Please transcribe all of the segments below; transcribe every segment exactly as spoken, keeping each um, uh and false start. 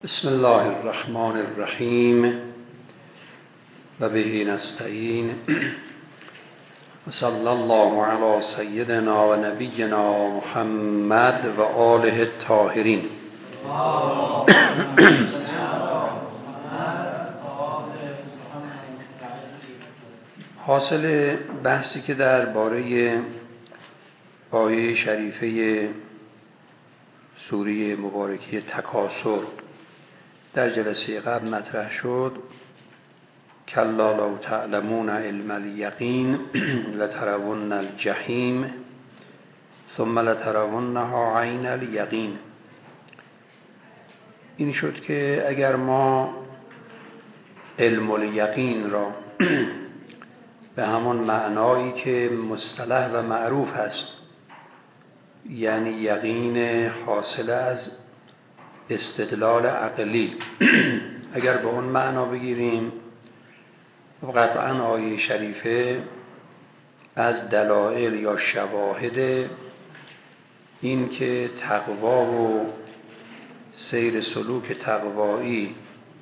بسم الله الرحمن الرحیم و به نستعین و صلی الله علی سیدنا و نبینا محمد و آله الطاهرین. حاصل بحثی که درباره آیه شریفه سوره مبارکه تکاثر در جلسه قبل مطرح شد، کلا لو تعلمون علم الیقین لترون الجحیم ثم لترونها عین الیقین. این شد که اگر ما علم الیقین را به همان معنایی که مصطلح و معروف هست، یعنی یقین حاصل از استدلال عقلی، اگر به اون معنا بگیریم، قطعا آیه شریفه از دلائل یا شواهد این که تقوا و سیر سلوک تقوایی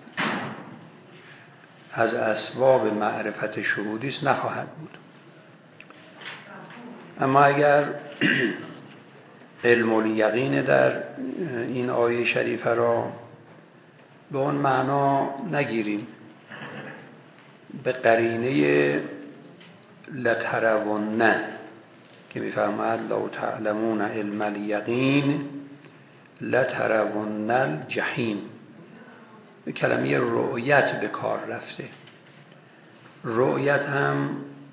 از اسباب معرفت شهودی است نخواهد بود. اما اگر علم الیقین در این آیه شریفه را به اون معنا نگیریم، به قرینه لترون که میفهمد لو تعلمون علم الیقین لترون الجحیم، به کلمه رؤیت به کار رفته. رؤیت هم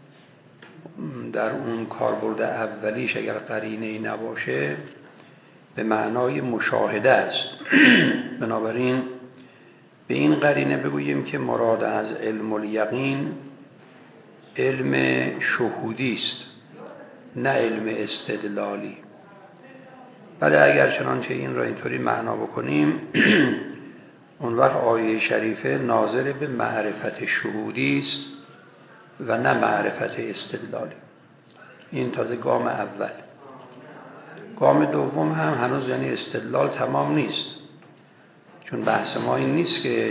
در اون کاربرد اولیش اگر قرینه نباشه به معنای مشاهده است. بنابراین به این قرینه بگوییم که مراد از علم الیقین علم شهودی است، نه علم استدلالی. ولی اگر چنانچه این را اینطوری معنا بکنیم، اون وقت آیه شریفه ناظر به معرفت شهودی است و نه معرفت استدلالی. این تازه گام اول. گام دوم هم هنوز یعنی استدلال تمام نیست، چون بحث ما این نیست که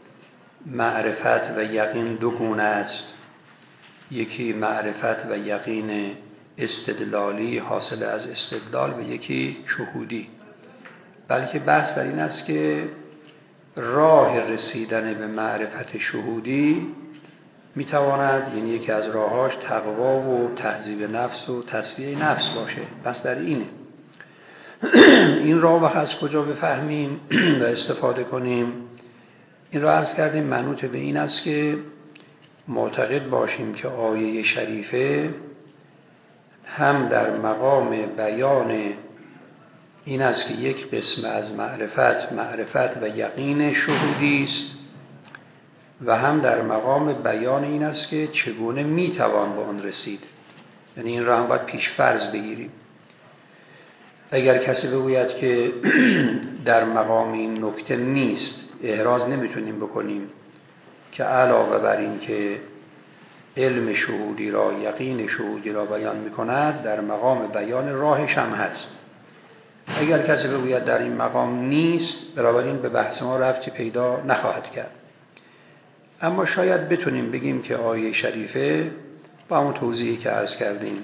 معرفت و یقین دو گونه است، یکی معرفت و یقین استدلالی حاصل از استدلال و یکی شهودی، بلکه بحث در این است که راه رسیدن به معرفت شهودی میتواند، یعنی یکی از راهاش تقوا و تهذیب نفس و تصفیه نفس باشه. پس در اینه این راه وقت از کجا بفهمیم و استفاده کنیم؟ این را عرض کردیم منوط به این است که معتقد باشیم که آیه شریفه هم در مقام بیان این است که یک قسم از معرفت معرفت و یقین شهودی است و هم در مقام بیان این است که چگونه میتوان به آن رسید. یعنی این را هم باید پیش فرض بگیریم. اگر کسی بگوید که در مقام این نکته نیست، احراز نمیتونیم بکنیم که علاوه بر این که علم شهودی را، یقین شهودی را بیان میکند، در مقام بیان راهش هم هست. اگر کسی بگوید در این مقام نیست، بنابراین به بحث ما ربطی پیدا نخواهد کرد. اما شاید بتونیم بگیم که آیه شریفه با همون توضیحی که عرض کردیم،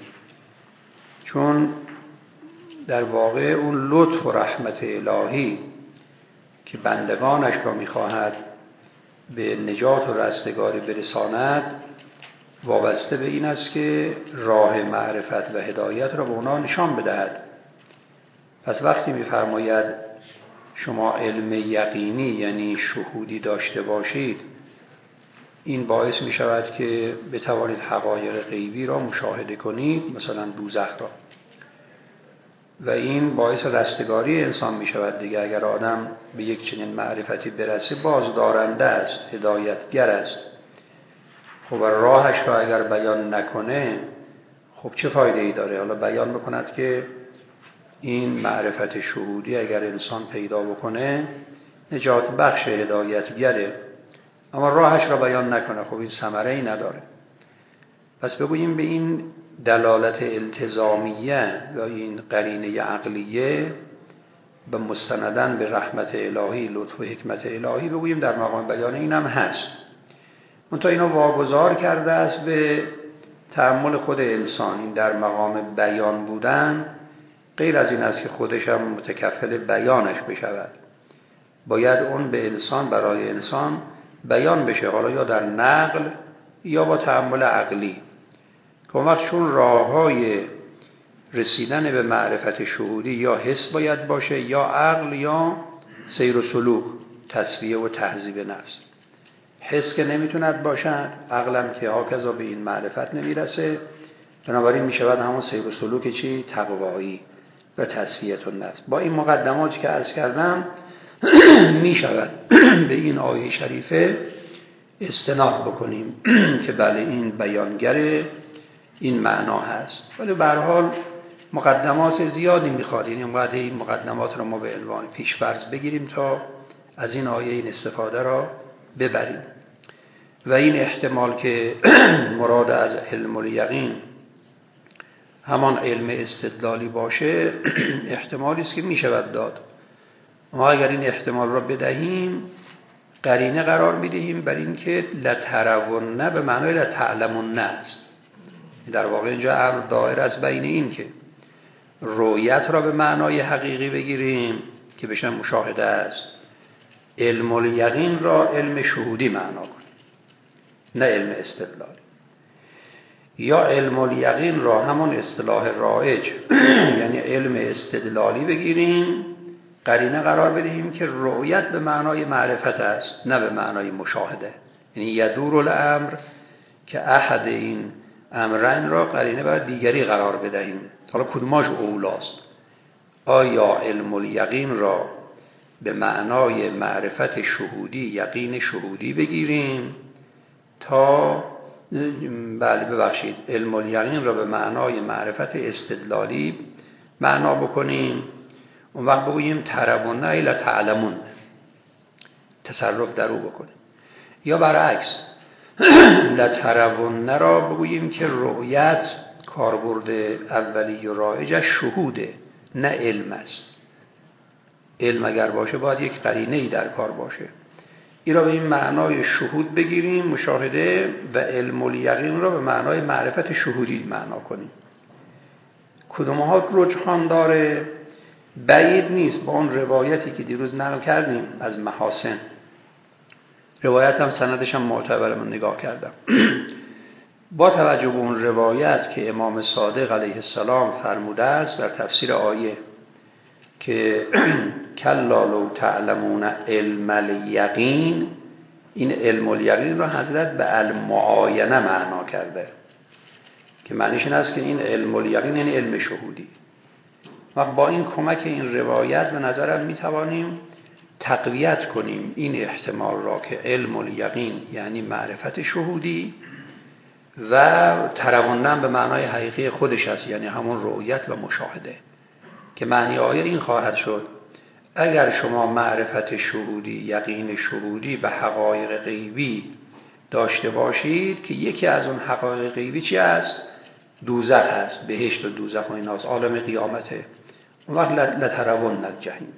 چون در واقع اون لطف و رحمت الهی که بندگانش را میخواهد به نجات و رستگاری برساند، وابسته به این است که راه معرفت و هدایت را به اونا نشان بدهد. پس وقتی میفرماید شما علم یقینی یعنی شهودی داشته باشید، این باعث می شود که بتوانید حقایق غیبی را مشاهده کنید، مثلا دوزخ را، و این باعث رستگاری انسان می شود دیگه. اگر آدم به یک چنین معرفتی برسه، بازدارنده است، هدایتگر است. خب راهش را اگر بیان نکنه، خب چه فایده ای داره؟ حالا بیان بکند که این معرفت شهودی اگر انسان پیدا بکنه نجات بخش، هدایتگره، اما راهش را بیان نکنه، خب این ثمره ای نداره. پس بگوییم به این دلالت التزامیه یا این قرینه عقلیه و مستندن به رحمت الهی، لطف و حکمت الهی بگوییم در مقام بیان این هم هست. منتها اینا واگذار کرده است به تأمل خود انسان. این در مقام بیان بودن غیر از این است که خودش هم متکفل بیانش بشود، باید اون به انسان، برای انسان بیان بشه، حالا یا در نقل یا با تأمل عقلی. که وقت چون راه‌های رسیدن به معرفت شهودی یا حس باید باشه یا عقل یا سیر و سلوک، تصفیه و تهذیب نفس. حس که نمیتوند باشد، عقلم که هاکذا به این معرفت نمیرسه، بنابراین میشود همون سیر و سلوک چی؟ تقوایی و تصفیه النفس. با این مقدماتی که عرض کردم میشود به این آیه شریفه استناد بکنیم که بله این بیانگر این معنا هست. ولی به هر حال مقدمات زیادی میخواد، یعنی اونقدر این مقدمات رو ما به عنوان پیش‌فرض بگیریم تا از این آیه این استفاده را ببریم. و این احتمال که مراد از علم الیقین همان علم استدلالی باشه احتمالی است که میشود داد. ما اگر این احتمال را بدهیم قرینه قرار میدهیم بر این که لترون به معنای لتعلمون است. در واقع اینجا امر دایر از بین این که رؤیت را به معنای حقیقی بگیریم که بشه مشاهده است، علم الیقین را علم شهودی معنا کنیم نه علم استدلالی، یا علم الیقین را همون اصطلاح رایج یعنی علم استدلالی بگیریم، قرینه قرار بدهیم که رؤیت به معنای معرفت است نه به معنای مشاهده. یعنی یدور الامر که احد این امرین را قرینه بر دیگری قرار بدهیم. حالا کدوماش اولاست؟ آیا علم الیقین را به معنای معرفت شهودی، یقین شهودی بگیریم تا بله ببخشید علم الیقین را به معنای معرفت استدلالی معنا بکنیم، اون وقت بگوییم ترون الا تعلمون، تصرف در او بکنیم، یا برعکس لترون را بگوییم که رؤیت کاربرد اولی و رایجش شهوده نه علم است. علم اگر باشه باید یک قرینه‌ای در کار باشه. این را به این معنای شهود بگیریم، مشاهده، و علم الیقین را به معنای معرفت شهودی معنا کنیم. کدومها رجحان داره؟ بعید نیست با اون روایتی که دیروز نقل کردیم از محاسن. روایت هم سندش هم معتبره، من نگاه کردم. با توجه به اون روایت که امام صادق علیه السلام فرموده است در تفسیر آیه که کلا لو تعلمون علم الیقین، این علم الیقین را حضرت به المعاینه معنا کرده که معنیش این است که این علم الیقین یعنی علم شهودی. و با این کمک این روایت به نظرم میتوانیم تقویت کنیم این احتمال را که علم الیقین یعنی معرفت شهودی و ترونن به معنای حقیقی خودش است، یعنی همون رؤیت و مشاهده، که معنی آیه این خواهد شد اگر شما معرفت شهودی، یقین شهودی به حقایق غیبی داشته باشید که یکی از اون حقایق غیبی چی است؟ دوزخ است، بهشت و دوزخ و ایناست، عالم قیامته، اون وقت لترون الجحیم.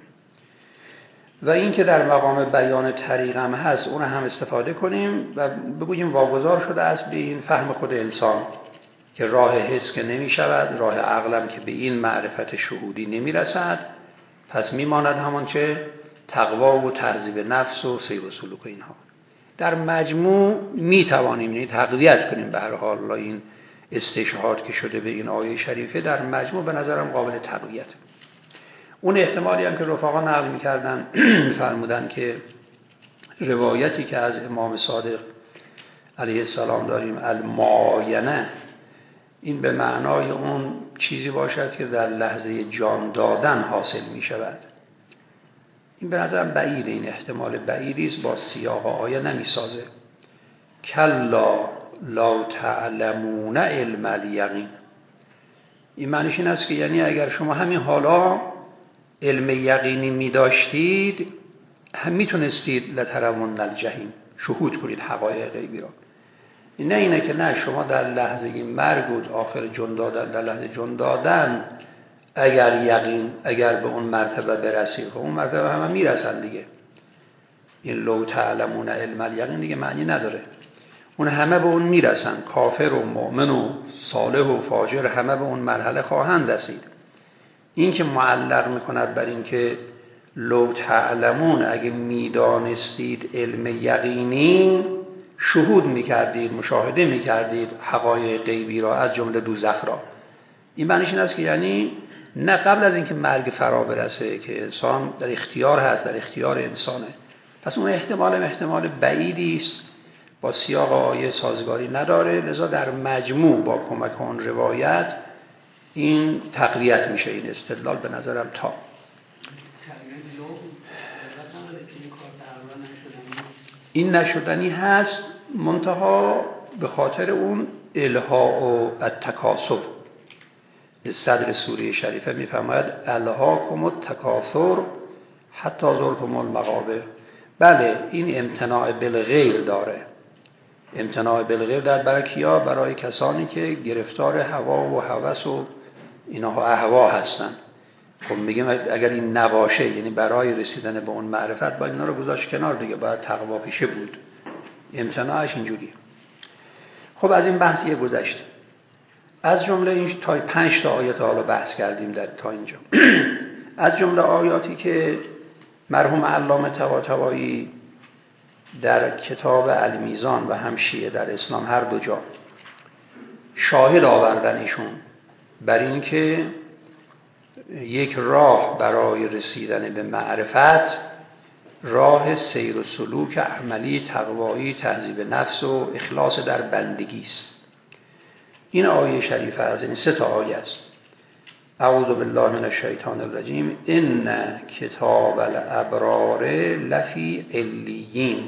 و این که در مقام بیان طریق هم هست اون هم استفاده کنیم و بگوییم واگذار شده است به این فهم خود انسان که راه حس که نمی شود، راه عقلم که به این معرفت شهودی نمی رسد، پس می ماند همان چه تقوا و تهذیب نفس و سیر و سلوک اینها. در مجموع می توانیم یعنی تقویت کنیم به هر حال این استشهاد که شده به این آیه شریفه در مجموع به نظرم قابل تقویت. اون احتمالی هم که رفقا نقل می‌کردن فرمودن که روایتی که از امام صادق علیه السلام داریم المعاینه، این به معنای اون چیزی باشد که در لحظه جان دادن حاصل می شود. این به نظرم بعید، این احتمال بعیدی است، با سیاق آیه نمی سازه. کلا لا تعلمون علم الیقین، این معنیش این است که یعنی اگر شما همین حالا علم یقینی می داشتید هم می تونستید لترون الجحیم، شهود کنید حقایق غیبی را. نه اینه که نه شما در لحظه مرگ و آخر جان دادن، در لحظه جان دادن اگر یقین اگر به اون مرتبه برسی، خب اون مرتبه همه میرسن دیگه. این لو تعلمون علم الیقین دیگه معنی نداره، اون همه به اون میرسن، کافر و مؤمن و صالح و فاجر همه به اون مرحله خواهند رسید. این که معلق میکند بر این که لو تعلمون اگه میدانستید علم یقینی شهود میکردید، مشاهده میکردید حقایق غیبی را از جمله دوزخ را. این معنیش این است که یعنی نه قبل از اینکه مرگ فرا برسه که انسان در اختیار هست، در اختیار انسانه، پس اون احتمال احتمال بعیدی است، با سیاق آیه سازگاری نداره، لذا در مجموع با کمک اون روایت این تقویت میشه این استدلال به نظرم. تا این نشدنی هست، منتها به خاطر اون الها و التکاسب. صدر سوره شریفه میفرماید الهاکم التکاثر حتی زرتم المقابر. بله این امتناع بالغیر داره، امتناع بالغیر در برای کیا؟ برای کسانی که گرفتار هوا و هوس و اینها اهوا هستن. خب میگیم اگر این نباشه، یعنی برای رسیدن به اون معرفت باید اینا رو گذاشت کنار دیگه، باید تقوا پیشه بود. امتناعش اینجوری. خب از این بحث یه گذشت. از جمله این تا پنج تا آیات حالا بحث کردیم در تا اینجا. از جمله آیاتی که مرحوم علامه طباطبایی در کتاب المیزان و هم شیعه در اسلام هر دو جا شاهد آوردن ایشون بر این که یک راه برای رسیدن به معرفت راه سیر و سلوک عملی تقوایی تهذیب نفس و اخلاص در بندگی است. این آیه شریفه از این سه تا آیه است. اعوذ بالله من الشیطان الرجیم ان کتاب الابرار لفی علیین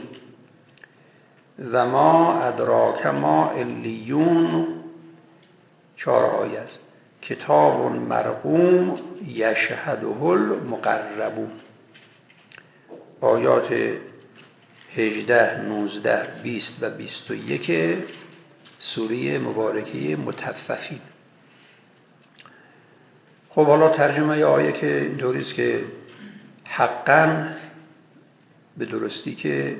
و ما ادراک ما علیون. چهار آیه است. کتاب مرقوم یشهده المقربون. آیات هجده، نوزده، بیست و بیست و یک سوره مبارکه مطففین. خب حالا ترجمه آیه که اینطوری است که حقاً به درستی که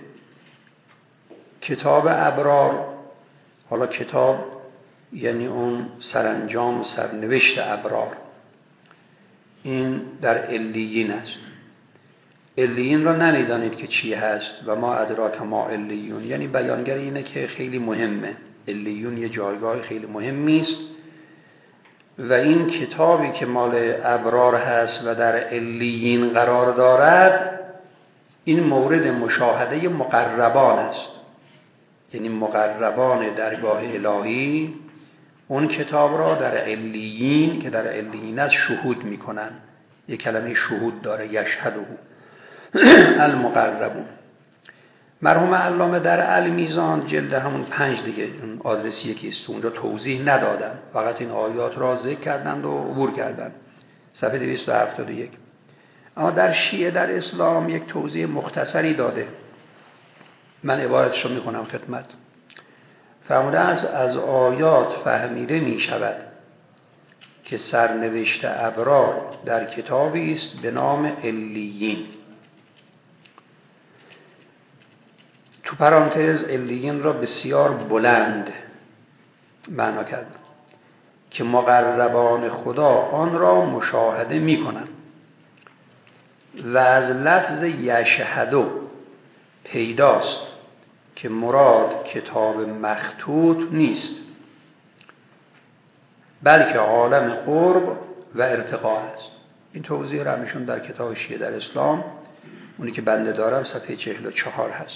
کتاب ابرار، حالا کتاب یعنی اون سرانجام سرنوشت ابرار، این در علیین است. علیین را نمیدانید که چی هست و ما ادراک ما علیون، یعنی بیانگر اینه که خیلی مهمه. علیون یه جایگاه خیلی مهمی است و این کتابی که مال ابرار هست و در علیین قرار دارد، این مورد مشاهده مقربان است. یعنی مقربان درگاه الهی اون کتاب را در علیین که در علیین است شهود میکنن. یک کلمه شهود داره، یشهده المقربون. مرحوم علامه در المیزان جلد همون پنج دیگه، اون آدرس یکیست، اونجا توضیح ندادن، فقط این آیات را ذکر کردند و عبور کردند، صفحه دویست و هفتاد و یک. اما در شیعه در اسلام یک توضیح مختصری داده، من عبارتشو میخونم خدمت. فرموده است از آیات فهمیده می شود که سرنوشت ابرار در کتابی است به نام علیین. تو پرانتز علیین را بسیار بلند معنا کرد که مقربان خدا آن را مشاهده می کنند و از لفظ یشهدو پیداست که مراد کتاب مخطوط نیست بلکه عالم قرب و ارتقا است. این توضیح را میشون در کتاب شیعه در اسلام، اونی که بنده دارم، صفحه چهل و چهار هست.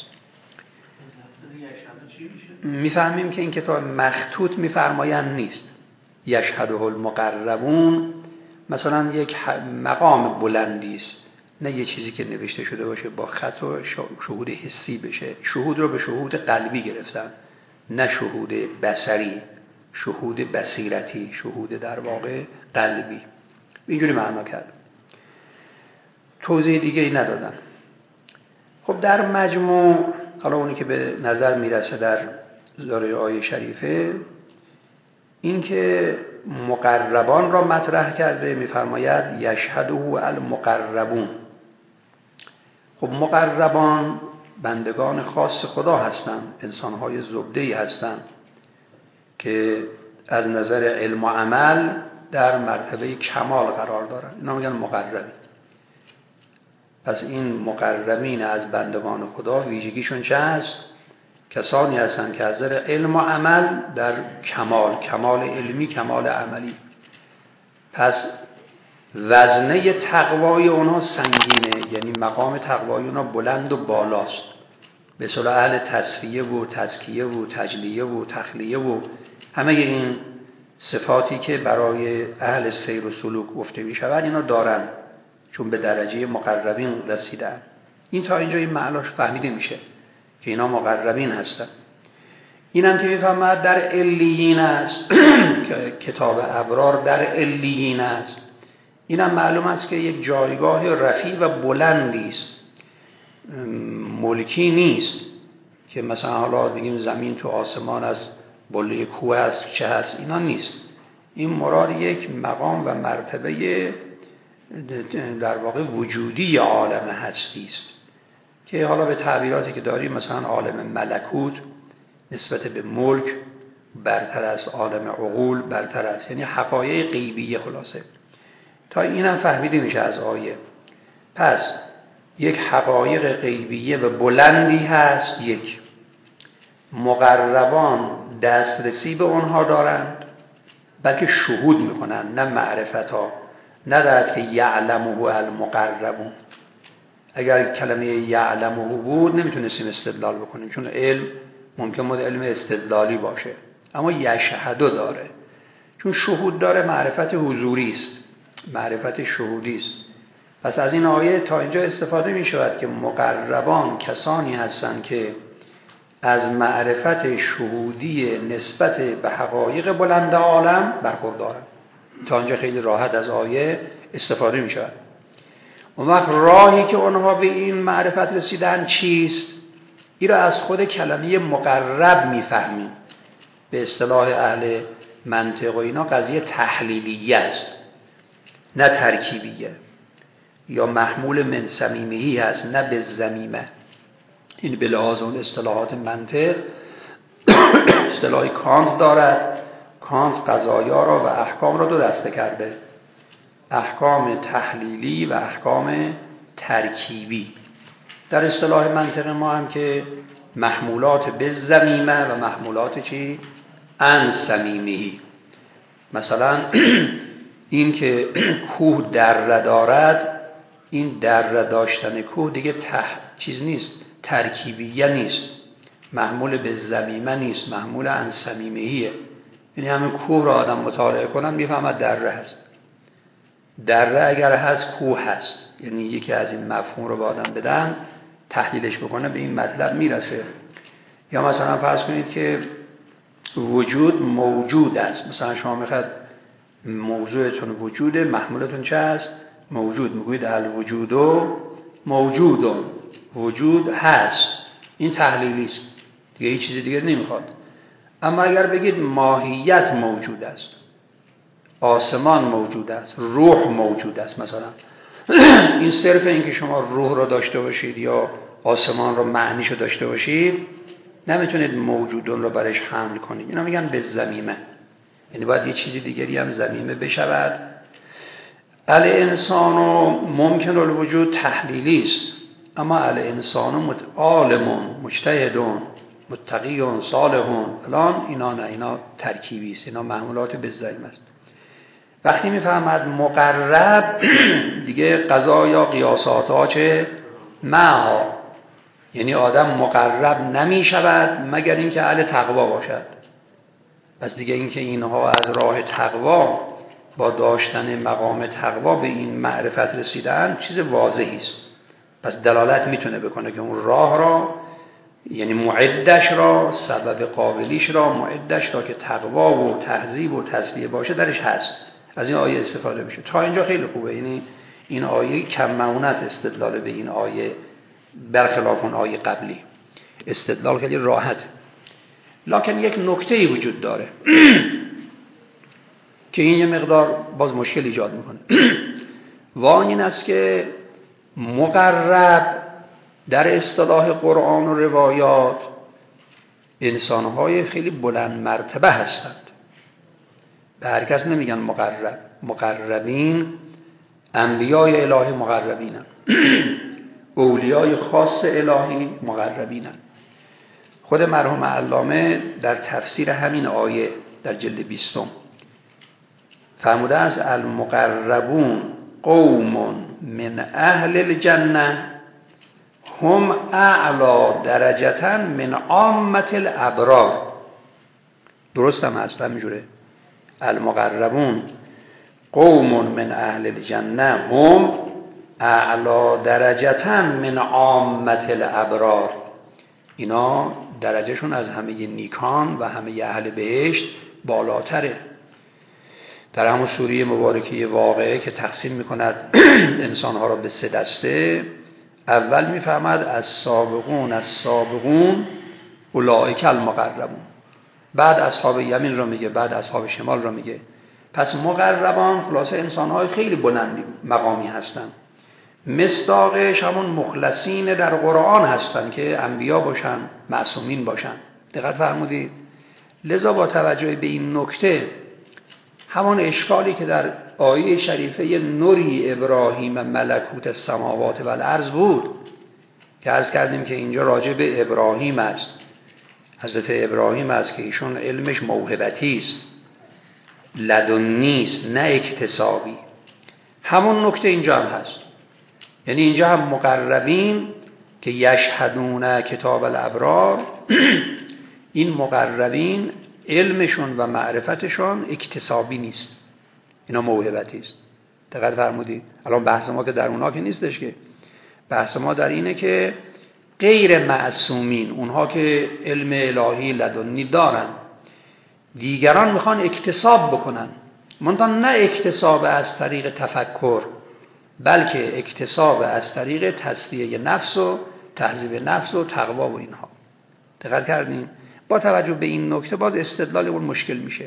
میفهمیم که این کتاب مخطوط میفرمایند نیست. یشهده المقربون مثلا یک مقام بلندی است، نه یه چیزی که نوشته شده باشه با خط و شهود حسی بشه. شهود رو به شهود قلبی گرفتن، نه شهود بصری، شهود بصیرتی، شهود در واقع قلبی. اینجوری معنا کرد، توضیح دیگه ای ندادم. خب در مجموع حالا اونی که به نظر میرسه در زاره آیه شریفه این که مقربان را مطرح کرده، میفرماید یشهده المقربون. خب مقربان بندگان خاص خدا هستند، انسانهای زبده‌ای هستند که از نظر علم و عمل در مرتبه کمال قرار دارن، اینا میگن مقربین. پس این مقربین از بندگان خدا ویژگیشون چه است؟ کسانی هستند که از نظر علم و عمل در کمال، کمال علمی، کمال عملی. پس وزنه تقوای اونها سنگینه، یعنی مقام تقوای اونها بلند و بالاست، به اصطلاح اهل تصفیه و تزکیه و تجلیه و تخلیه و همه این صفاتی که برای اهل سیر و سلوک گفته می شود اینا دارن، چون به درجه مقربین رسیدن. این تا اینجا این معناش فهمیده میشه که اینا مقربین هستن. این هم که میفهمد در علیین است که کتاب ابرار در علیین است. این هم معلوم است که یک جایگاه رفیع و بلندی است، ملکی نیست که مثلا حالا بگیم زمین تو آسمان از بله کوه است چه هست، اینا نیست. این مراد یک مقام و مرتبه در واقع وجودی عالم هستی است که حالا به تعبیراتی که داریم مثلا عالم ملکوت نسبت به ملک برتر از عالم عقول، برتر از، یعنی حقایق غیبیه. خلاصه تا اینم فهمیده میشه از آیه. پس یک حقایق غیبیه و بلندی هست، یک مقربان دسترسی به اونها دارند، بلکه شهود میکنن، نه معرفت ها، نه در که یعلمه المقربون. اگر کلمه یعلمه بود نمیتونستیم استدلال بکنیم، چون علم ممکن بود علم استدلالی باشه، اما یشهدو داره، چون شهود داره، معرفت حضوری است، معرفت شهودی است. پس از این آیه تا اینجا استفاده می شود که مقربان کسانی هستند که از معرفت شهودی نسبت به حقایق بلند عالم برخوردارند. تا اینجا خیلی راحت از آیه استفاده می شود. اون وقت راهی که اونها به این معرفت رسیدن چیست؟ این را از خود کلمه مقرب می فهمیم. به اصطلاح اهل منطق و اینا قضیه تحلیلیه است، نه ترکیبیه، یا محمول من صمیمهی هست نه به ضمیمه. این به لحاظ اون اصطلاحات منطق اصطلاح کانت دارد. کانت قضایا را و احکام را دو دسته کرده، احکام تحلیلی و احکام ترکیبی. در اصطلاح منطق ما هم که محمولات به ضمیمه و محمولات چی؟ ان صمیمهی. مثلا این که کوه دره دارد، این دره داشتن کوه دیگه ته چیز نیست، ترکیبیه نیست، محمول به ضمیمه نیست، محمول ان صمیمهیه. یعنی همین کوه را آدم مطالعه کنن میفهمد دره هست. دره اگر هست کوه هست، یعنی یکی از این مفهوم رو به آدم بدن تحلیلش بکنه به این مطلب میرسه. یا مثلا فرض کنید که وجود موجود است، مثلا شما میخواد موضوعتون وجوده، محمولتون چه است؟ موجود. میگوید الوجود و موجود، وجود هست، این تحلیلی است دیگه، هیچ چیز دیگه نمیخواد. اما اگر بگید ماهیت موجود است، آسمان موجود است، روح موجود است، مثلا این صرف این که شما روح رو داشته باشید یا آسمان رو معنیشو داشته باشید نمیتونید موجودون رو برش حمل کنید. اینا میگن به ضمیمه، یعنی باید یه چیزی دیگری هم ضمیمه بشود. الانسان ممکن الوجود تحلیلی است، اما الانسان عالم مجتهد متقی صالح فلان، اینا نه، اینا ترکیبی است، اینا محمولات به ضمیمه است. وقتی میفهمد مقرب دیگه قضا یا قیاسات ها چه معها، یعنی آدم مقرب نمی شود مگر اینکه اهل تقوا باشد. پس دیگه اینکه اینها از راه تقوا با داشتن مقام تقوا به این معرفت رسیدن چیز واضحی است. پس دلالت میتونه بکنه که اون راه را، یعنی معدش را، سبب قابلیش را معدش را که تقوا و تهذیب و تصفیه باشه درش هست. از این آیه استفاده میشه. تا اینجا خیلی خوبه. یعنی این آیه کم معونت استدلال به این آیه برخلاف اون آیه قبلی، استدلال خیلی راحت. لکن یک نکته‌ای وجود داره که این یه مقدار باز مشکل ایجاد میکنه. وان این است که مقرب در اصطلاح قرآن و روایات انسانهای خیلی بلند مرتبه هستند. به هر کس نمیگن مقرب. مقربین انبیای الهی مقربینن، اولیای خاص الهی مقربینن. خود مرحوم علامه در تفسیر همین آیه در جلد بیستم فرموده است المقربون قوم من اهل الجنه هم اعلا درجتا من عامة الابرار. درست هم هست همینجوره. المقربون قوم من اهل الجنه هم اعلا درجتا من عامة الابرار. اینا درجهشون از همه نیکان و همه اهل بهشت بالاتره. در همون سوره مبارکه واقعه که تقسیم میکند انسانها را به سه دسته، اول میفهمد از سابقون از سابقون اولئک المقربون، بعد اصحاب یمین را میگه، بعد اصحاب شمال را میگه. پس مقربان خلاصه انسانهای خیلی بلند مقامی هستند. مصداقش همون مخلصین در قرآن هستند که انبیا باشن، معصومین باشن. دقت فرمودید؟ لذا با توجه به این نکته همون اشکالی که در آیه شریفه نوری ابراهیم ملکوت السماوات و الارض بود که عرض کردیم که اینجا راجع به ابراهیم است، حضرت ابراهیم است که ایشون علمش موهبتی است، لدنی است نه اکتسابی. همون نکته اینجا هم هست. یعنی اینجا هم مقربین که یشهدون کتاب الابرار این مقربین علمشون و معرفتشون اکتسابی نیست، اینا موهبتی است. دقت فرمودید؟ الان بحث ما که در اونها که نیستش، که بحث ما در اینه که غیر معصومین، اونها که علم الهی لدنی دارن، دیگران میخوان اکتساب بکنن، منتها نه اکتساب از طریق تفکر، بلکه اکتساب از طریق تسلیه نفس و تهذیب نفس و تقوا و اینها. دقت کردین؟ با توجه به این نکته باز استدلال اون مشکل میشه.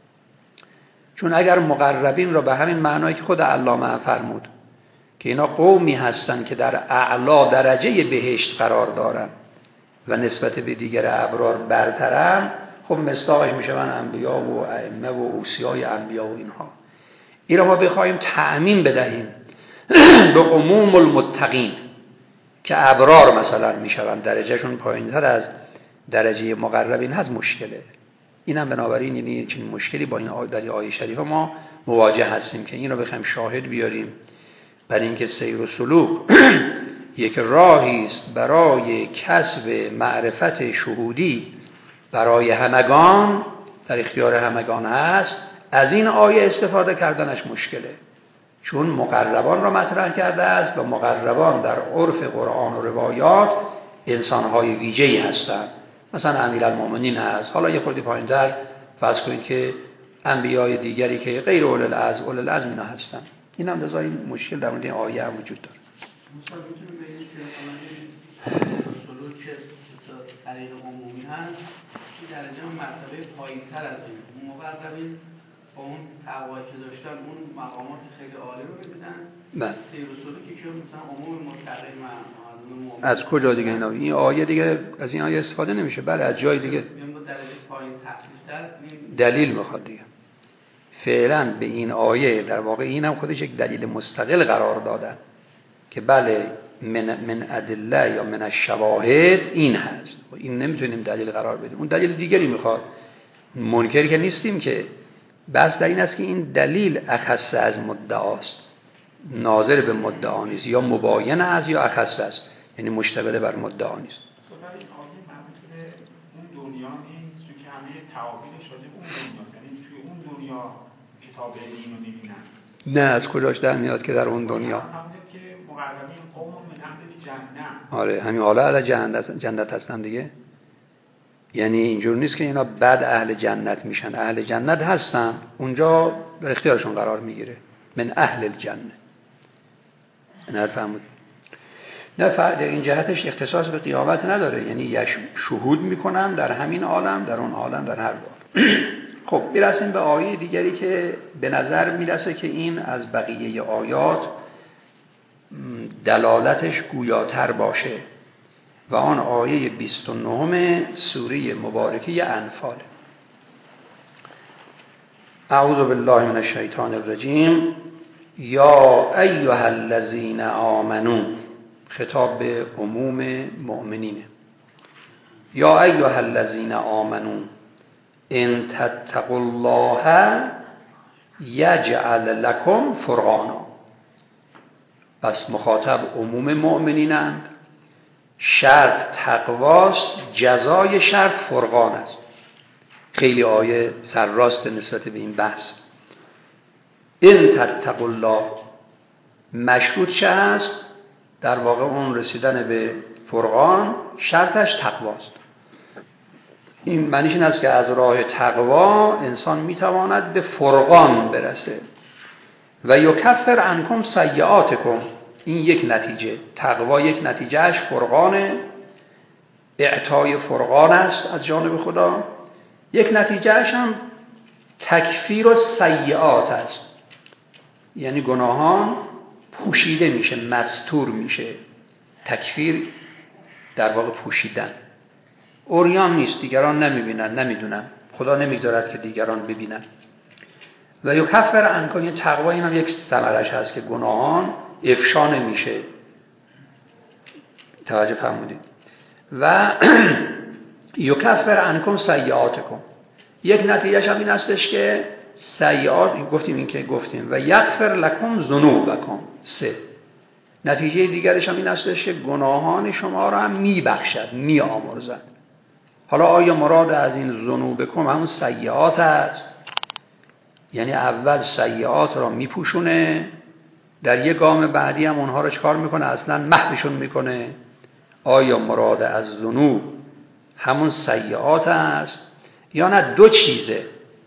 چون اگر مقربین را به همین معنایی که خود علامه فرمود که اینا قومی هستن که در اعلا درجه بهشت قرار دارن و نسبت به دیگر ابرار برترن، خب مصداقش میشه من انبیا و ائمه و اوصیای انبیا و اینها. این را ما بخوایم تأمین بدهیم به عموم المتقین که ابرار مثلا میشون درجهشون پایینتر از درجه مقربین هست، مشکله. این هم بنابراین یعنی چنین مشکلی با این آیه در آیه شریفه ما مواجه هستیم که این رو بخوایم شاهد بیاریم برای اینکه سیر و سلوک یک راهی است برای کسب معرفت شهودی برای همگان، در اختیار همگان هست. از این آیه استفاده کردنش مشکله، چون مقربان را مطرح کرده است و مقربان در عرف قرآن و روایات انسان‌های ویژه‌ای هستند. مثلا امیرالمومنین هست، حالا یه خورده پایین‌تر فرض کنید که انبیای دیگری که غیر اول العزم اول العزم اینا هستن. این هم لذا این مشکل در مورد این آیه هم وجود داره. مثلا میتونیم بگیم که سلوک که طریق عمومی هست این درجه مرتبه پایین‌تر از این مقربین با اون تقوایی که داشتن اون مقامات خیلی عالی رو می‌بینن. بله. سیر و سلوکی که مثلا عموم متقین از کجا دیگه اینا؟ این آیه دیگه از این آیه استفاده نمیشه. بله از جای دیگه دلیل میخواد دیگه. فعلا به این آیه در واقع این هم خودش یک دلیل مستقل قرار دادن که بله من من ادله یا من الشواهد این هست و این نمیتونیم دلیل قرار بدیم. اون دلیل دیگری میخواد. منکر که نیستیم که، بس در این است که این دلیل اخص از مدعاست، ناظر به مدعا نیست، یا مباین است یا اخص است، یعنی مشتمل بر مدعا نیست. خب این آیه مربوط به اون دنیا نیست که همه تعابیر شده اون دنیا، یعنی توی اون دنیا کتاب علمی رو می‌بینن. نه از کجاش در میاد که در اون دنیا؟ همونطور که مقربین قوم من اهل جنت. آره همین حالا اهل جنت جنت هستن دیگه. یعنی اینجور نیست که اینا بعد اهل جنت میشن، اهل جنت هستن، اونجا در اختیارشون قرار میگیره. من اهل الجنه. نه فهمید؟ نه فرق این جهتش اختصاص به قیامت نداره، یعنی شهود میکنن در همین عالم، در اون عالم، در هر بار. خب میرسیم به آیه دیگری که به نظر میرسه که این از بقیه آیات دلالتش گویاتر باشه و آن آیه بیست و نه سوره مبارکه انفال. اعوذ بالله من الشیطان الرجیم. یا ایها الذین آمنو، خطاب به عموم مؤمنینه. یا ایها الذین آمنو ان تتقوا الله یجعل لکم فرقانا. پس مخاطب عموم مؤمنینند، شرط تقواست، جزای شرط فرقان است. خیلی آیه سرراست نسبت به این بحث. ان تتقوا الله مشروط چه است؟ در واقع اون رسیدن به فرقان شرطش تقواست. این معنیش این است که از راه تقوا انسان میتواند به فرقان برسه. و یکفر عنکم سیئاتکم، این یک نتیجه. تقوا یک نتیجهش فرقانه، اعطای فرقان است از جانب خدا. یک نتیجهش هم تکفیر و سیئات است، یعنی گناهان پوشیده میشه، مستور میشه. تکفیر در واقع پوشیدن، عریان نیست، دیگران نمیبینن، نمیدونن، خدا نمیذارد که دیگران ببینن. و یکفر عنکم، تقوا این هم یک ثمرش هست که گناهان افشا نمیشه. توجه فرمودید. و یکفر عنکم سیئاتکم، یک نتیجهش هم این هستش که سیئات، گفتیم این که گفتیم و یغفر لکم ذنوبکم. سه نتیجه دیگرش هم این هستش که گناهان شما را هم میبخشد، میآمرزد. حالا آیا مراد از این ذنوبکم همون سیئات است؟ یعنی اول سیئات را میپوشونه، در یک گام بعدی هم اونها رو چکار میکنه؟ اصلا محوشون میکنه. آیا مراد از ذنوب همون سیئات است یا نه دو چیزه؟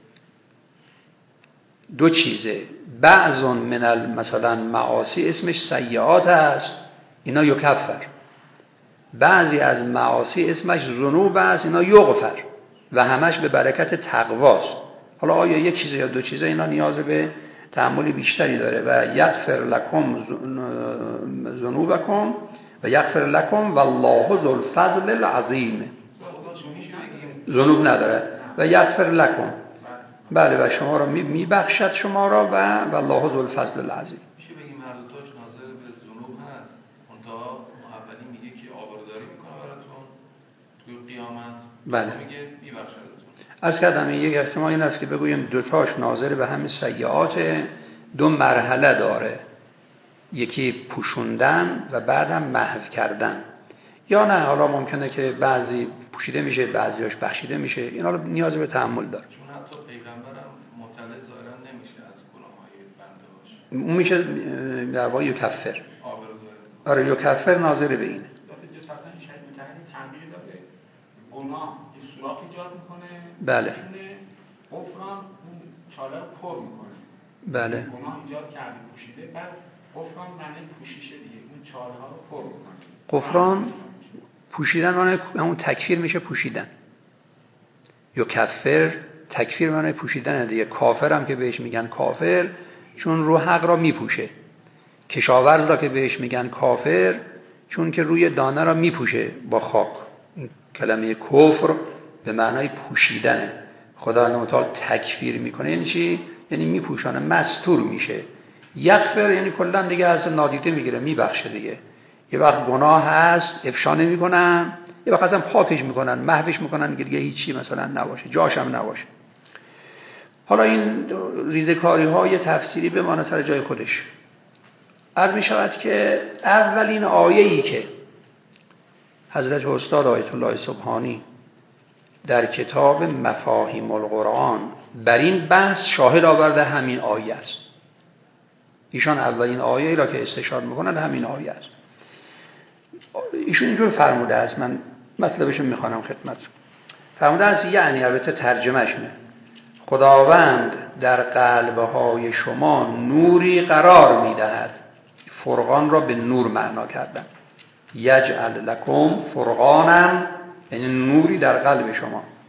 دو چیزه. بعض من مثلا معاصی اسمش سیئات است، اینا یکفر. بعضی از معاصی اسمش ذنوب است، اینا یغفر و همش به برکت تقواست. حالا آیا یک چیزه یا دو چیزه؟ اینا نیاز به تأمل بیشتری داره. و یغفر لکم ذنوبکم و یغفر لکم والله ذو الفضل العظیم. ذنوب نداره. و یغفر لکم، بله، و شما را میبخشد شما را، و والله ذو الفضل العظیم. میشه بگیم هر دو تاش ناظر به ذنوب هست. منتها اولی میگه که آبروداری میکنه براتون توی قیامت، بله، میگه میبخشدتون. از کردم یک احتمال این است که بگوییم دو تاش ناظر به همین سیئات، دو مرحله داره، یکی پوشوندن و بعدم محو کردن. یا نه، حالا ممکنه که بعضی پوشیده میشه، بعضیاش بخشیده میشه. اینا رو نیاز به تأمل داره. چون حتی پیغمبرم مطلع ظاهرا نمیشه از گناههای بنده باشه. اون میشه در واقع یکفر. آبروزاری. آره، یکفر ناظر به اینه. وقتی جسارتا شاید متعهد تعبیر داره گناه یه سوراخ ایجاد میکنه، بله، غفران اون چاله رو پر میکنه. بله، گناه ایجاد کرده پوشیده، بعد غفران معنی پوشیشه دیگه، اون چاله ها رو پر میکنه. غفران پوشیدن معنی همون تکفیر میشه، پوشیدن. یکفر تکفیر معنی پوشیدن دیگه. کافر هم که بهش میگن کافر چون رو حق را میپوشه. کشاورز را که بهش میگن کافر چون که روی دانه را میپوشه با خاک. کلمه کفر به معنای پوشیدنه. خدا تعالی تکفیر میکنه یعنی چی؟ یعنی میپوشانه، مستور میشه. یغفر یعنی کلا دیگه از نادیده میگیره، میبخشه دیگه. یه وقت گناه هست افشا نمیکنن، یه وقت اصلا پاکش میکنن، محوش میکنن که دیگه هیچی مثلا نباشه، جاش هم نباشه. حالا این ریزکاری های تفسیری بمانه سر جای خودش. عرض می شود که اولین آیه‌ای که حضرت استاد آیت الله سبحانی در کتاب مفاهیم القرآن بر این بحث شاهد آورده همین آیه است. ایشان اولین آیه‌ای را که استشهاد میکنند همین آیه است. ایشون اینجور فرموده است، من مطلبشو میخوانم خدمت. فرموده است، یعنی البته ترجمهش نه، خداوند در قلبهای شما نوری قرار میدهد. فرقان را به نور معنا کردن. یجعل لکم فرقانم، یعنی نوری در قلب شما.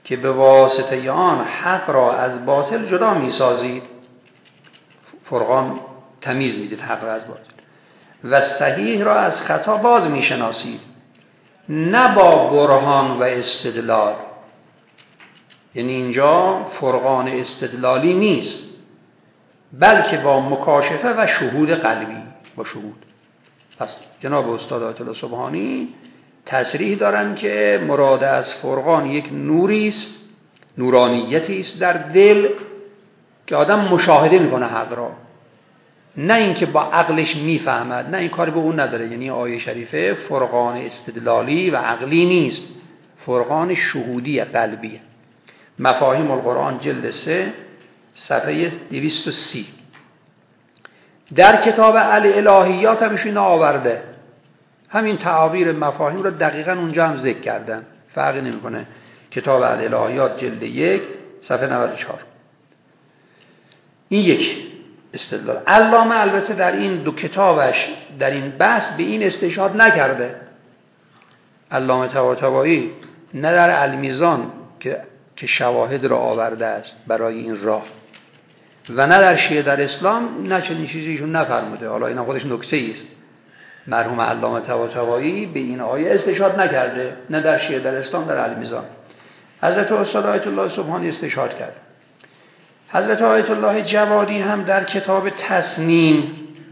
که به واسطه آن حق را از باطل جدا می سازید. فرقان تمیز میدید حق را از باطل. و صحیح را از خطا باز می شناسید، نه با برهان و استدلال. یعنی اینجا فرقان استدلالی نیست، بلکه با مکاشفه و شهود قلبی، با شهود. پس جناب استاد آیت الله سبحانی تصریح دارن که مراد از فرقان یک نوری است، نورانیتی است در دل که آدم مشاهده میکنه حق را، نه اینکه با عقلش میفهمد، نه این کاری به اون نداره. یعنی آیه شریفه فرقان استدلالی و عقلی نیست، فرقان شهودی قلبی. مفاهیم القرآن جلد سه صفحه دویست و سی. در کتاب الالهیات هم ایشون آورده همین تعابیر مفاهیم رو دقیقاً اونجا هم ذکر کردن، فرقی نمیکنه. کتاب الالهیات جلد یک صفحه نود و چهار. این یک استدلال. علامه البته در این دو کتابش در این بحث به این استشهاد نکرده. علامه طباطبایی نه در المیزان که که شواهد را آورده است برای این راه، و نه در شیعه در اسلام، نه چنین چیزی ایشون نفرموده. حالا این خودش نکته است. مرحوم علامه طباطبایی به این آیه استشهاد نکرده، نه در شیعه در اسلام، در المیزان. حضرت استاد آیت الله سبحانی استشهاد کرد. حضرت آیت الله جوادی هم در کتاب تسنیم،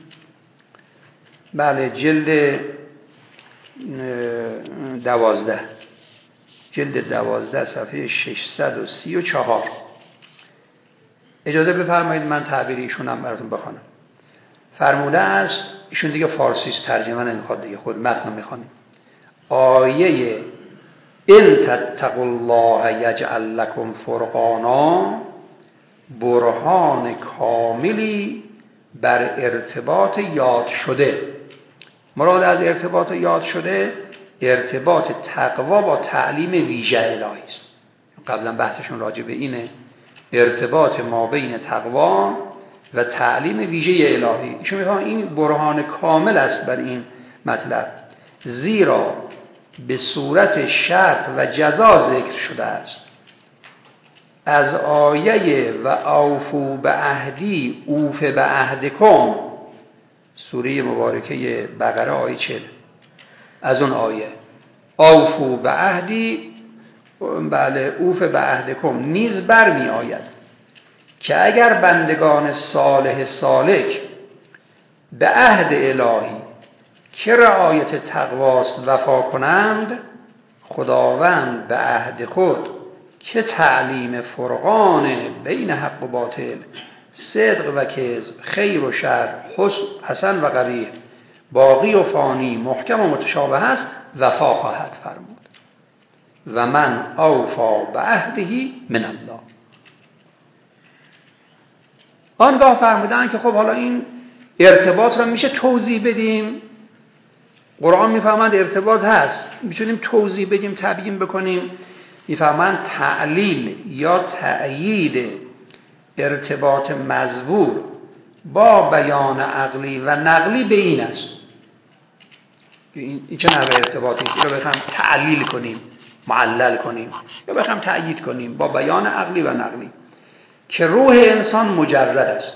بله، جلد دوازده جلد دوازده صفحه ششصد و سی و چهار. اجازه بفرمایید من تعبیر ایشون هم براتون بخوانم. فرموده است، ایشون دیگه فارسیست، ترجمه نمیخواد دیگه، خود متن میخوانیم. آیه ان تتقوا الله یجعل لکم فرقانا برهان کاملی بر ارتباط یاد شده. مراد از ارتباط یاد شده ارتباط تقوا با تعلیم ویژه الهی است. قبلا بحثشون راجع به اینه، ارتباط ما بین تقوا و تعلیم ویژه الهی. ایشون میگن این برهان کامل است بر این مطلب، زیرا به صورت شرط و جزا ذکر شده است. از آیه و اوفو به عهدی اوف به عهدکم، سوره مبارکه بقره آیه چهل، از اون آیه اوفو به عهدی، بله، اوف به عهدکم نیز بر می آید که اگر بندگان صالح سالک به عهد الهی که رعایت تقواست وفا کنند، خداوند به عهد خود که تعلیم فرقان بین حق و باطل، صدق و کذب، خیر و شر، حسن و قبیح، باقی و فانی، محکم و متشابه است، وفا خواهد فرمود. و من اوفا به عهدهی من الله. آنگاه فرمودن که خب حالا این ارتباط را میشه توضیح بدیم. قرآن میفهمند ارتباط هست، میتونیم توضیح بدیم، تبیین بکنیم. میفهمند تعلیل یا تأیید ارتباط مذکور با بیان عقلی و نقلی به این است. این چه نوع ارتباطی؟ یا بخوام تعلیل کنیم، معلل کنیم، یا بخوام تأیید کنیم با بیان عقلی و نقلی، که روح انسان مجرد است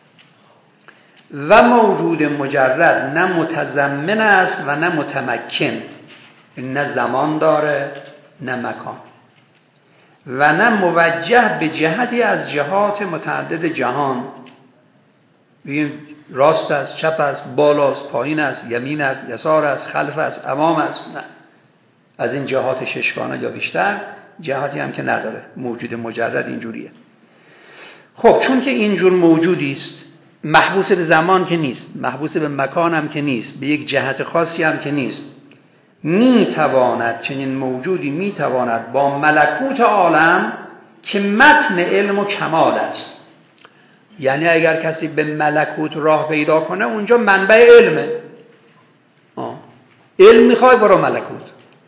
و موجود مجرد نه متضمن است و نه متمکن، نه زمان داره نه مکان، و نه موجه به جهتی از جهات متعدد جهان. بگیم راست است، چپ است، بالاست، پایین است، یمین است، یسار است، خلف است، امام است. نه، از این جهات ششگانه یا بیشتر جهاتی هم که نداره. موجود مجرد اینجوریه. خب چون که اینجور موجودی است، محبوس به زمان که نیست، محبوس به مکان هم که نیست، به یک جهت خاصی هم که نیست، میتواند چنین موجودی میتواند با ملکوت عالم که متن علم و کمال است. یعنی اگر کسی به ملکوت راه پیدا کنه، اونجا منبع علمه. آه. علم میخوای برو ملکوت.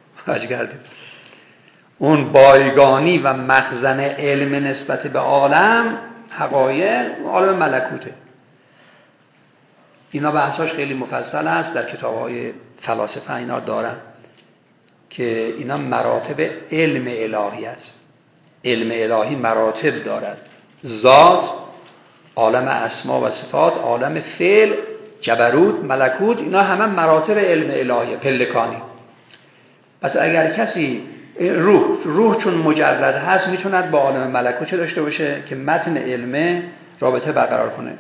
اون بایگانی و مخزن علم نسبت به عالم، حقایق، عالم ملکوته. اینا بحثاش خیلی مفصل است، در کتاب‌های فلاسفه اینا دارن که اینا مراتب علم الهی است. علم الهی مراتب دارد، ذات، عالم اسما و صفات، عالم فعل، جبروت، ملکوت، اینا همه مراتب علم الهی پلکانی. پس اگر کسی روح روح چون مجرد هست میتوند با عالم ملکوت چه داشته باشه که متن علم رابطه برقرار کنه.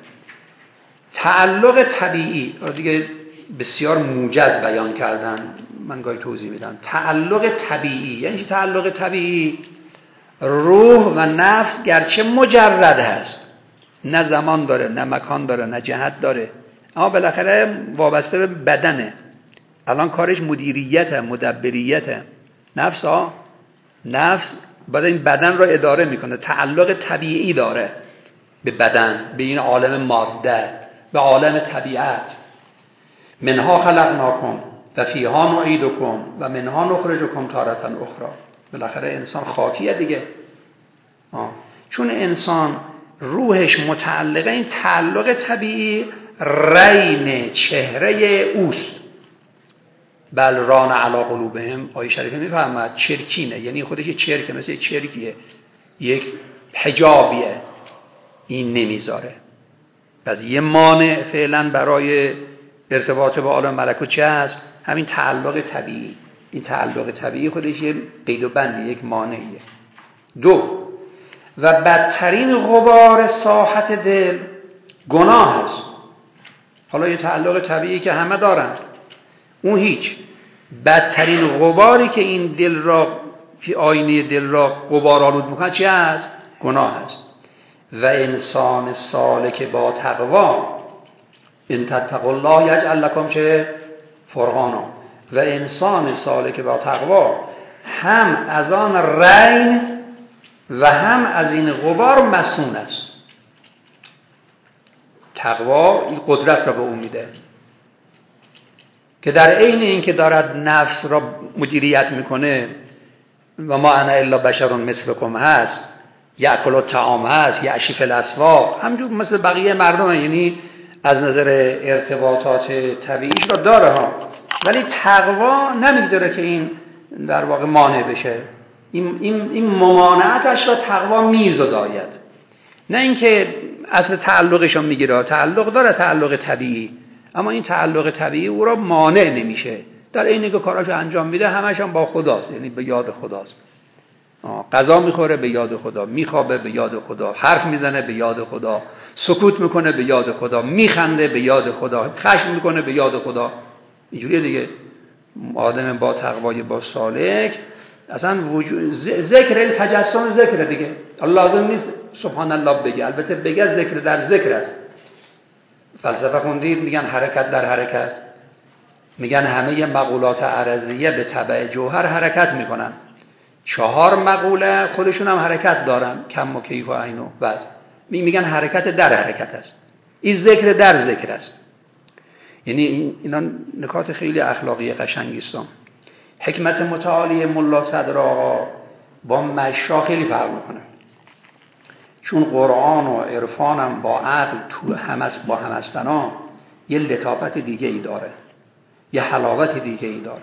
تعلق طبیعی دیگه بسیار موجز بیان کردن، من گاهی توضیح میدم. تعلق طبیعی یعنی تعلق طبیعی، روح و نفس گرچه مجرد هست، نه زمان داره، نه مکان داره، نه جهت داره، اما بالاخره وابسته به بدنه. الان کارش مدیریته، مدبریته. نفس ها نفس باید این بدن را اداره میکنه، تعلق طبیعی داره به بدن، به این عالم ماده، به عالم طبیعت. منها خلقناکم و فیها نعیدکم و منها نخرجکم تارة اخرى. بالاخره انسان خاکیه دیگه. آه. چون انسان روحش متعلقه، این تعلق طبیعی رین چهره اوست. بل ران علی قلوبهم، آیه شریفه میفهمد چرکینه، یعنی خودش چرکه، مثل چرکیه، یک حجابیه، این نمیذاره. پس یه مانع فعلا برای ارتباط با عالم ملکوت چه هست؟ همین تعلق طبیعی. این تعلق طبیعی خودش یه قید و بندی، یک مانعیه. دو، و بدترین غبار ساحت دل گناه هست. حالا یه تعلق طبیعی که همه دارن، اون هیچ. بدترین غباری که این دل را، که آینه دل را غبار آلود میکنه چی هست؟ گناه هست. و انسان سالک با تقوا ان تتقوا الله یجعل لکم چه فرقانا. و انسان سالک با تقوا هم از آن رین و هم از این غبار مسون است. تقوا این قدرت را به اون میده که در عین این که دارد نفس را مدیریت میکنه و ما انا الا بشر مثلکم هست، یأکل الطعام هست، یعشی فی الاسواق، همجور مثل بقیه مردم، یعنی از نظر ارتباطات طبیعیش را داره ها، ولی تقوا نمیگذاره که این در واقع مانع بشه. این این این ممانعتش را تقوا میزداید، نه اینکه اصل تعلقش رو میگیره. تعلق داره، تعلق طبیعی، اما این تعلق طبیعی او را مانع نمیشه. در اینی که کاراشو انجام میده همش هم با خداست، یعنی به یاد خداست. غذا میخوره به یاد خدا، میخوابه به یاد خدا، حرف میزنه به یاد خدا، سکوت میکنه به یاد خدا، میخنده به یاد خدا، خشم میکنه به یاد خدا. اینجوریه دیگه. آدم با تقوای با سالک اصلا وجود ذکر تجسم ذکر دیگه. لازم نیست سبحان الله بگه، البته بگه ذکر در ذکر است. فلسفه خوندید میگن حرکت در حرکت، میگن همه مقولات عرضیه به تبع جوهر حرکت میکنن. چهار مقوله خودشون هم حرکت دارن، کم و کیف و عین و وضع. میگن حرکت در حرکت است، این ذکر در ذکر است. یعنی اینا نکات خیلی اخلاقی قشنگی است. حکمت متعالی ملا صدر آقا با مشا خیلی فرق میکنه، چون قرآن و عرفان هم با عقل تو همست با همستنا یه لطافت دیگه ای داره، یه حلاوت دیگه ای داره.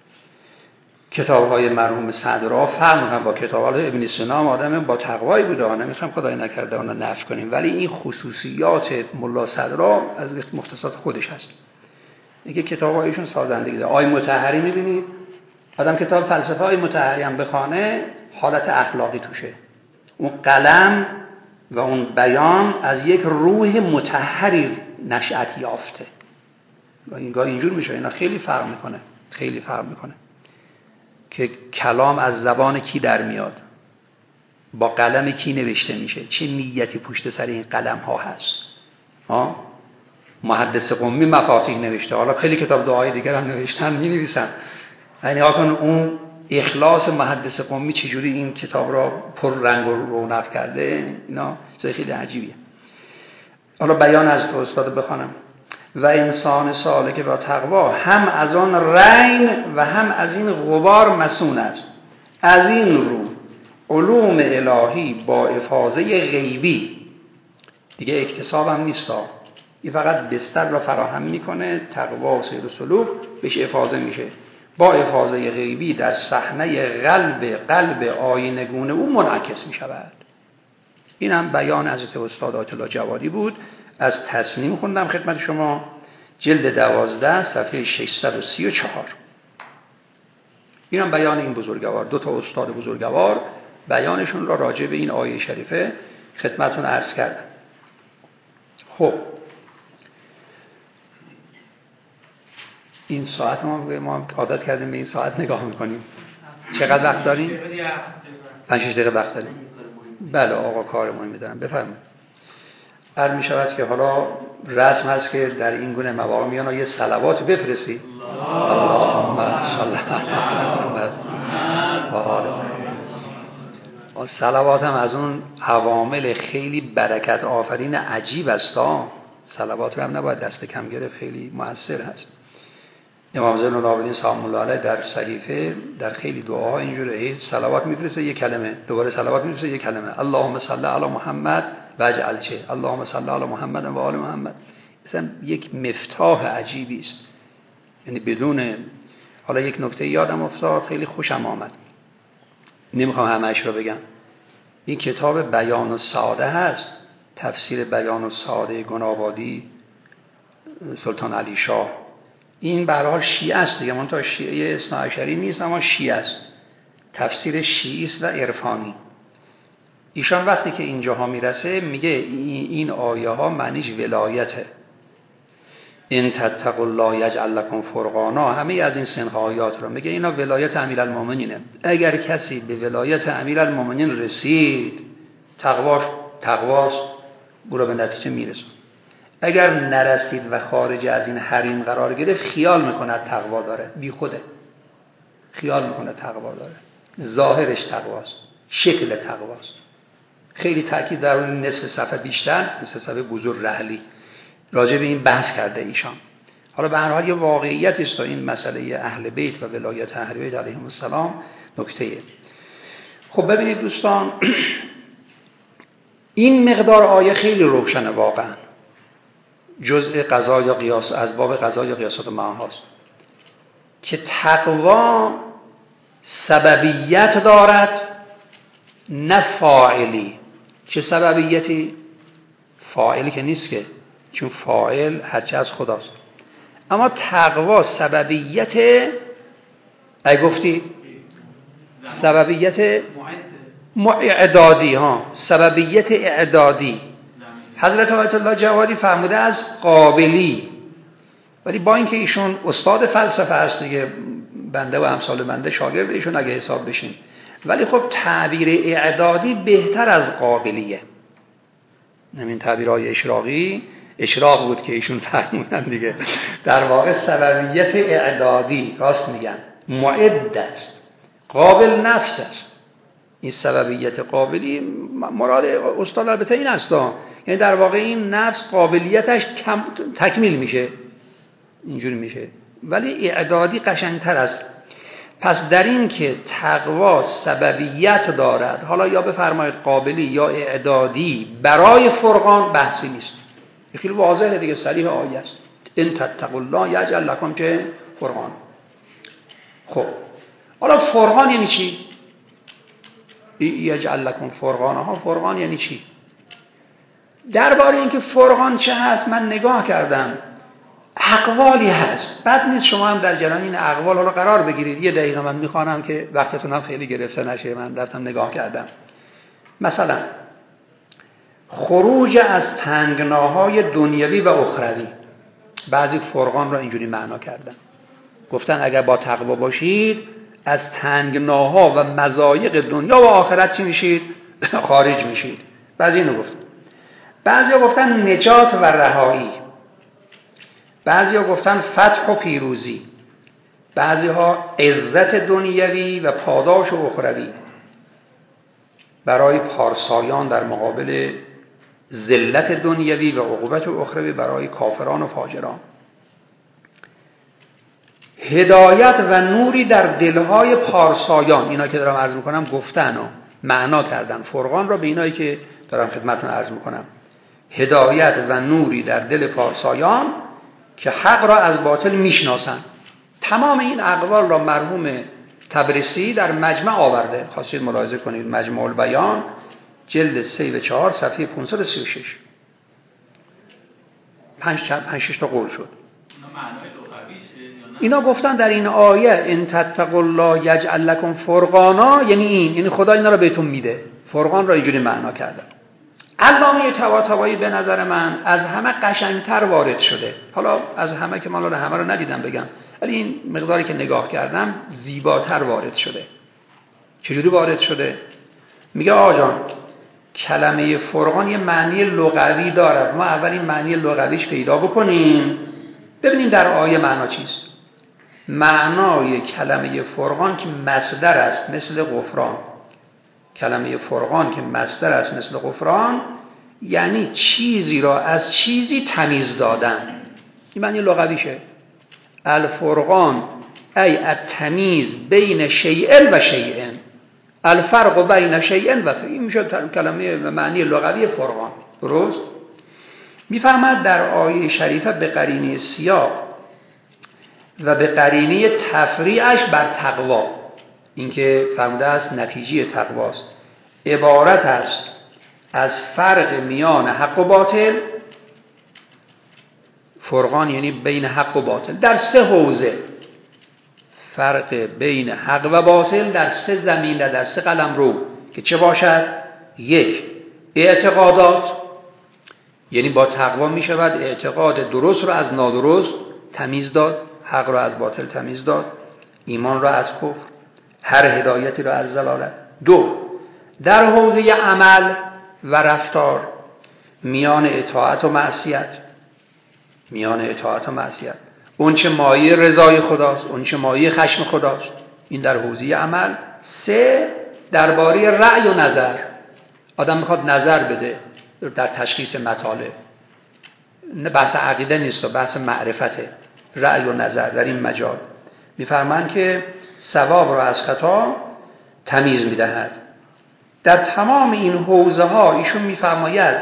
کتاب های مرحوم صدرا فرق میکنه با کتاب های ابن سینا. آدم با تقوایی بوده، نمیخوام خدای نکرده اون رو نفی کنیم، ولی این خصوصیات ملا صدرا از مختصات خودش هست. اینکه کتاب هایشون سازندگی داره. آی مطهری میبینید، آدم کتاب فلسفه های مطهری هم بخونه حالت اخلاقی توشه. اون قلم و اون بیان از یک روح مطهری نشأت یافته و اینگاه اینجور میشه. اینا خیلی فرق میکنه، خیلی فرق میکنه که کلام از زبان کی در میاد، با قلم کی نوشته میشه، چه نیتی پشت سر این قلم ها هست. ها محدث قمی مفاتیح نوشته، حالا خیلی کتاب دعای دیگر هم نوشتن مینویسن. یعنی آقا اون اخلاص محدث قمی چجوری این کتاب را پر رنگ و رونق کرده، اینا چیز خیلی عجیبیه. حالا بیان از استاد بخوانم. و انسان سالک با تقوا هم از آن رین و هم از این غبار مسون است. از این رو علوم الهی با افاضه غیبی، دیگه اکتساب هم نیست، این فقط بستر را فراهم میکنه، تقوا و سیر و سلوک بهش افاضه میشه، با افاضه غیبی در صحنه قلب قلب آینگون او منعکس می شود. این هم بیان حضرت استاد آیت الله جوادی بود. از تصنیم خوندم خدمت شما، جلد دوازده صفحه ششصد و سی و چهار. این هم بیان این بزرگوار، دو تا استاد بزرگوار بیانشون را راجع به این آیه شریفه خدمتتون عرض کردم. خب این ساعت ما ما عادت کردیم به این ساعت نگاه میکنیم. چقدر وقت داریم؟ پنج شش دقیقه وقت داریم. بله آقا کار مهمی دارم، بفرمایید. عرض می شود که حالا رسم هست که در این گونه مواقع میان یه صلوات بفرستید. اللهم صل علی صلوات هم از اون عوامل خیلی برکت آفرین عجیب است. صلوات هم نباید دست کم گرفت، خیلی مؤثر هست. امام زین العابدین سلام الله علیه در صحیفه در خیلی دعاها اینجوری صلوات میفرسته یک کلمه، دوباره صلوات میفرسته یک کلمه، اللهم صل علی محمد و اجعل چه، اللهم صل علی محمد و آل محمد. مثلا یک مفتاح عجیبی است. یعنی بدون، حالا یک نکته یادم افتاد خیلی خوشم آمد، نمیخوام همه‌اش رو بگم. این کتاب بیان السعاده هست، تفسیر بیان السعاده گنابادی سلطان علی شاه. این به هر حال شیعه است دیگه، منتها شیعه اثناعشری نیست اما شیعه است، تفسیر شیعی است و عرفانی. ایشان وقتی که اینجاها میرسه میگه این آیه ها معنیش ولایته. ان تتقوا الله یجعل لكم فرقانا، همه از این سنخ آیات رو میگه اینا ولایت امیرالمومنینه. اگر کسی به ولایت امیرالمومنین رسید، تقواش تقواست، او را به نتیجه میرسه. اگر نرسید و خارج از این حریم قرار گرفت، خیال میکنه تقوا داره، بی خوده، خیال میکنه تقوا داره، ظاهرش تقواست، شکل تقواست. خیلی تاکید در اون نصف صفحه بیشتر، نصف صفحه بزرگ رحلی راجع به این بحث کرده ایشان. حالا به هر حال یه واقعیت است این مسئله اهل بیت و ولایت اهل بیت علیهم السلام نکته. خب ببینید دوستان، این مقدار آیه خیلی روشنه واقعا، جزء قضا یا قیاس، از باب قضا یا قیاسات معهاست که تقوا سببیت دارد نه فاعلی. چه سببیتی؟ فاعلی که نیست که، چون فاعل هرچه از خداست. اما تقوا سببیت، ای گفتی سببیت اعدادی ها، سببیت اعدادی. حضرت آیت الله جوادی فرموده از قابلی، ولی با اینکه ایشون استاد فلسفه هست دیگه، بنده و امثال بنده شاگرد ایشون اگه حساب بشین، ولی خب تعبیر اعدادی بهتر از قابلیه. همین تعبیرهای اشراقی، اشراق بود که ایشون فرمودن دیگه، در واقع سببیت اعدادی، راست میگن، معد است، قابل نفس است. این سببیت قابلی مراد استاد البته این است، یعنی در واقع این نفس قابلیتش کم تکمیل میشه، اینجوری میشه، ولی اعدادی قشنگتر است. پس در این که تقوا سببیت دارد، حالا یا بفرمایید قابلی یا اعدادی، برای فرقان بحثی نیست، خیلی واضحه دیگه، صریح آیه است. ان تتقوا الله یجعل لكم که فرقان. خب حالا فرقان یعنی چی؟ یجعل لكم فرقان ها، فرقان یعنی چی؟ درباره اینکه فرقان چه هست من نگاه کردم، اقوالی هست. بعد نیست شما هم در جریان این اقوال حالا قرار بگیرید. یه دقیقه من میخوانم که وقتتون هم خیلی گرفته نشه، من رفتم نگاه کردم. مثلا خروج از تنگناهای دنیوی و اخروی، بعضی فرقان را اینجوری معنا کردن، گفتن اگر با تقوا باشید از تنگناها و مضایق دنیا و آخرت چی میشید؟ خارج میشید. بعضی اینو گفتن. بعضی گفتن نجات و رهایی، بعضی گفتن فتح و پیروزی، بعضی ها عزت دنیوی و پاداش و اخروی برای پارسایان در مقابل ذلت دنیوی و عقوبت و اخروی برای کافران و فاجران. هدایت و نوری در دلهای پارسایان، اینا که دارم عرض میکنم گفتن و معنا کردن فرقان را به اینایی که دارم خدمتتون عرض میکنم. هدایت و نوری در دل پارسایان که حق را از باطل میشناسن. تمام این اقوال را مرحوم تبریسی در مجمع آورده. خواستید ملاحظه کنید مجمع البیان جلد سه و چهار صفحه پانصد و سی و شش پنج پنج شش تا قول شد. اینا گفتن در این آیه ان تتقوا الله یجعل لکم فرقانا، یعنی این یعنی خدا اینا رو بهتون میده. فرقان را اینجوری معنا کردن. علامه طباطبایی به نظر من از همه قشنگتر وارد شده. حالا از همه که من رو همه رو ندیدم بگم، ولی این مقداری که نگاه کردم زیباتر وارد شده. چجوری وارد شده؟ میگه آقا جان کلمه فرقان یه معنی لغوی داره، ما اول این معنی لغویش پیدا بکنیم ببینیم در آیه معنا چیست. معنای کلمه فرقان که مصدر است مثل غفران، کلمه فرقان که مصدر است مثل غفران یعنی چیزی را از چیزی تمیز دادن. این معنی لغویشه. الفرقان ای التمیز بین شیء و شیء، الفرق بین شیء و این میشه کلمه معنی لغوی فرقان. درست؟ میفرماد در آیه شریفه به قرینه سیاق و به قرینه تفریعش بر تقوا، اینکه فرموده است نتیجه تقواست، عبارت است از فرق میان حق و باطل. فرقان یعنی بین حق و باطل در سه حوزه، فرق بین حق و باطل در سه زمینه، در سه قلمرو که چه باشد؟ یک، اعتقادات، یعنی با تقوا می شود اعتقاد درست را از نادرست تمیز داد، حق را از باطل تمیز داد، ایمان را از کفر، هر هدایتی را از ضلالت. دو، در حوزه عمل و رفتار میان اطاعت و معصیت، میان اطاعت و معصیت، اون چه مایه رضای خداست، اون چه مایه خشم خداست، این در حوزه عمل. سه، درباره رأی و نظر، آدم میخواد نظر بده در تشخیص مطالب، بحث عقیده نیست و بحث معرفته، رأی و نظر در این مجال میفرمایند که صواب را از خطا تمیز میدهد. در تمام این حوزه ها ایشون میفرماید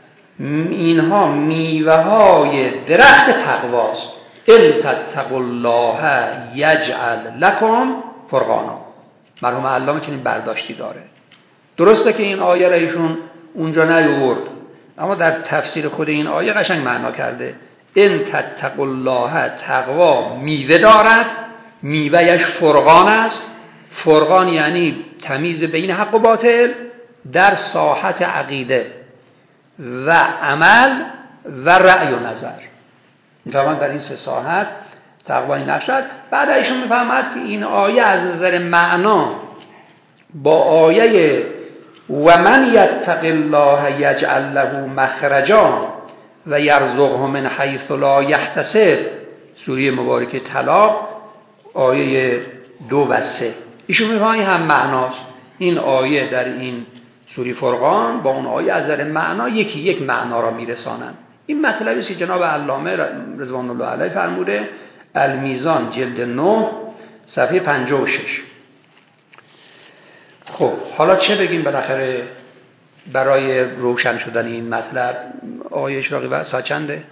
اینها میوه های درخت تقواست. ان تتقوا الله یجعل لکم فرقانا. مرحوم علامه چنین برداشتی داره. درسته که این آیه را ایشون اونجا نیاورد، اما در تفسیر خود این آیه قشنگ معنا کرده. ان تتقوا الله، تقوا میوه دارد، میوهش فرقان است. فرقان یعنی تمیز بین حق و باطل در ساحت عقیده و عمل و رأی و نظر. میفهمند در این سه ساحت تقوای نشد. بعد ایشون میفهمد که این آیه از نظر معنا با آیه و من یتق الله یجعل له مخرجا و یرزقه من حیث لا یحتسب، سوره مبارکه طلاق آیه دو و سه، ایشون میفهمند هم معناست. این آیه در این سوره فرقان با اون آیه از نظر معنا یکی یک معنا را میرسانند. این مطلبی است که جناب علامه رضوان الله علیه فرموده المیزان جلد نه صفحه پنجاه و شش. خب حالا چه بگیم بالاخره برای روشن شدن این مطلب؟ آیه اشراقی و ساعت چنده؟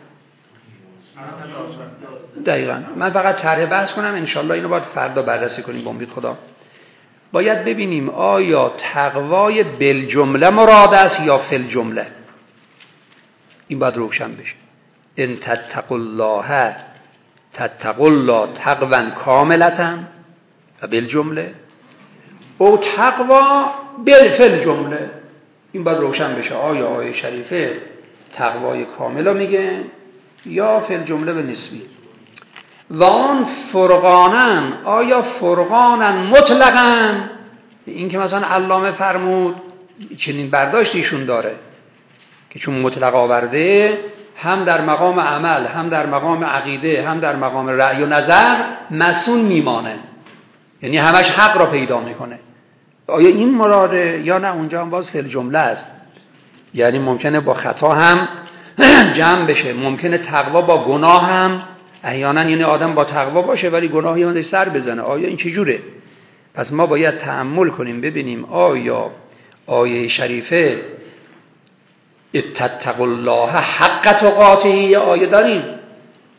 دقیقاً. من فقط طرح بحث کنم، انشالله اینو باید فردا بررسی کنیم با امید خدا. باید ببینیم آیا تقوای بالجمله مراد است یا فی الجمله. این باید روشن بشه. ان تتقوا الله تتقوا الله تقوا کاملة و بالجمله او تقوا بالفی الجمله. این باید روشن بشه آیا آیه شریفه تقوای کامل میگه یا فی الجمله به نسبی. و آن فرقانن، آیا فرقانن مطلقاً، این که مثلا علامه فرمود چنین برداشتیشون داره که چون مطلق آورده هم در مقام عمل هم در مقام عقیده هم در مقام رأی و نظر مسئول میمانه، یعنی همش حق را پیدا میکنه. آیا این مراده یا نه اونجا هم باز فی الجمله است، یعنی ممکنه با خطا هم جمع بشه، ممکنه تقوا با گناه هم احیانا، یعنی آدم با تقوا باشه ولی گناهی اون سر بزنه. آیا این چجوره؟ پس ما باید تأمل کنیم ببینیم آیا آیه شریفه اتقوا الله حق تقاته آیه داریم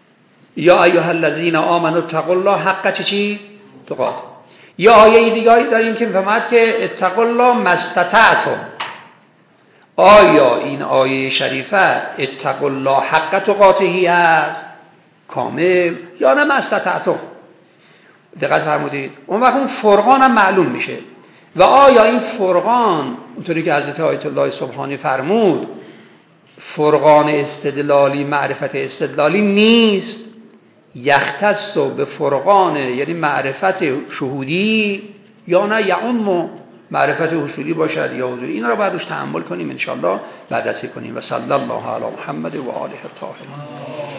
یا ایها الذین آمنوا اتقوا الله حق چی چی تقاته. یا آیه دیگه داریم که میفهمد که اتقوا الله ما استطعتم. آیا این آیه شریفه اتقوا الله حق تقاته است کامل یا نه ما استطعتم؟ دقت فرمودید. اون وقت اون فرقان هم معلوم میشه. و آیا این فرقان اونطوری که حضرت آیت الله سبحانی فرمود فرقان استدلالی معرفت استدلالی نیست، یختص به فرقان یعنی معرفت شهودی یا نه یعم معرفت اصولی باشد یا حضوری. این را باید روش تأمل کنیم ان شاء الله، بررسی کنیم. و صلی الله علی محمد و آله الطاهرین.